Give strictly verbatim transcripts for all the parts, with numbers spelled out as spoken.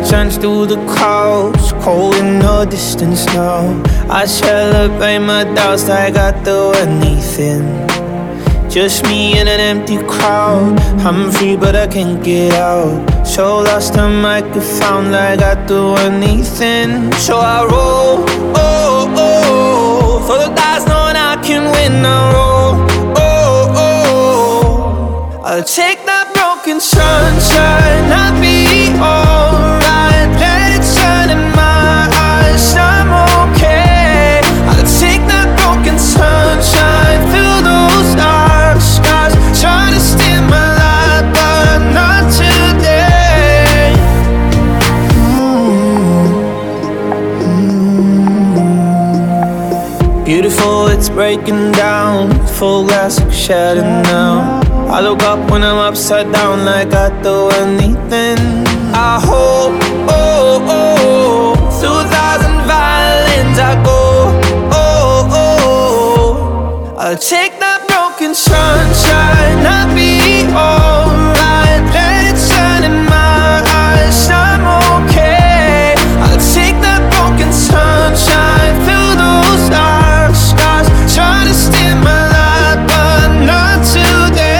shines through the clouds, cold in the distance now. I celebrate my doubts like I do anything. Just me in an empty crowd. I'm free but I can't get out. So lost I might get found like I do anything. So I roll, oh, oh, for the guys knowing I can win. I roll, oh, oh, I'll take that broken sunshine. I'll be alright. Let it shine in my eyes. I'm okay. I'll take that broken sunshine through those dark skies. Try to steal my light, but not today. Mm-hmm. Beautiful, it's breaking down. Full glass like shattered now. I look up when I'm upside down like I do anything. I hope, oh, oh, through a thousand violins I go, oh, oh, I'll take that broken sunshine. I'll be alright. Let it shine in my eyes. I'm okay. I'll take that broken sunshine through those dark skies. Try to steal my light, but not today.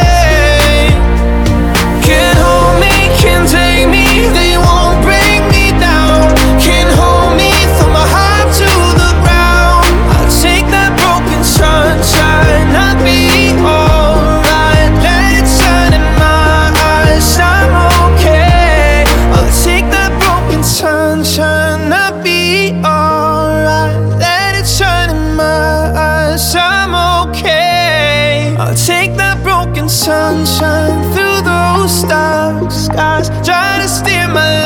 Sunshine through those dark skies, trying to steer my